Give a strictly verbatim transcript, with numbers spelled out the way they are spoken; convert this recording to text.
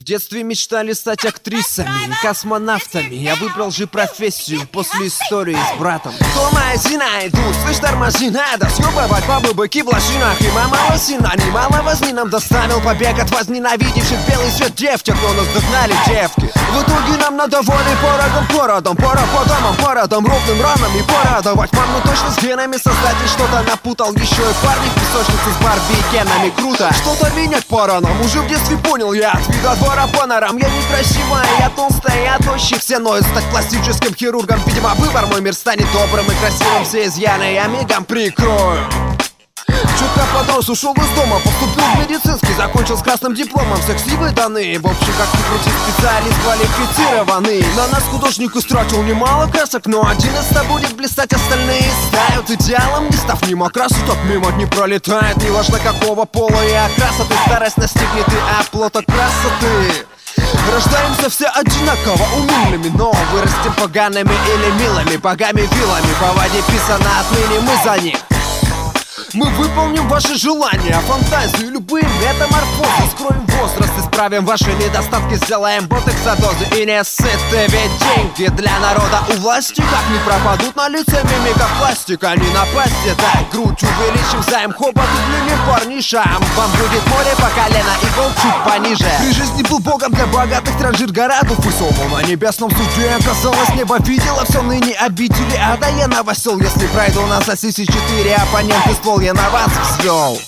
детстве мечтали стать актрисами, космонавтами. Я выбрал же профессию после истории с братом. Дома знает, ну, слышь, тормози, надо съебывать бабы, быки в лощинах. И мама лосина, немало возни нам доставил побег от возненавидевших белый свет девчат, но нас догнали девки. В итоге нам надо волей порогом, породом, пора по домам, породом, ровным ранам и порадовать маму точно с генами. Создатель что-то напутал, еще и парни в песочнице с Барби и Кенами. Круто, что-то менять пора нам, уже в детстве понял я от вида двора по норам. Я некрасивая, я толстая, я тощий, все ноют стать пластическим хирургом. Видимо, выбор мой, мир станет добрым и красивым, все изъяны я мигом прикрою. Чутка подрос, ушел из дома, поступил в медицинский, закончил с красным дипломом, секси даны. В общем, как ни крути, специалист квалифицированный. На нас художник истратил немало красок, но один из ста будет блистать, остальные стают идеалом. Не став мимо красу, тот мимо не пролетает. Не важно какого пола и окраса ты, старость настигнет и оплота красоты. Рождаемся все одинаково умильными, но вырастем погаными или милыми, богами вилами. По воде писано, отныне мы за них. Мы выполним ваши желания, фантазию, любые метаморфозы. Скроем возраст, исправим ваши недостатки, сделаем ботоксодозы и не сыты. Ведь деньги для народа у власти как не пропадут на лице мимика пластика. Не напасти, дай грудь увеличим, займ хобот удлиним парнишам. Вам будет море по колено и пол чуть пониже. При жизни был богом для богатых, транжир городов и совал на небесном суде. Оказалось, небо видело все, ныне обители ада я новосел. Если пройду на соси четыре оппоненты ствол, я на вас взвел.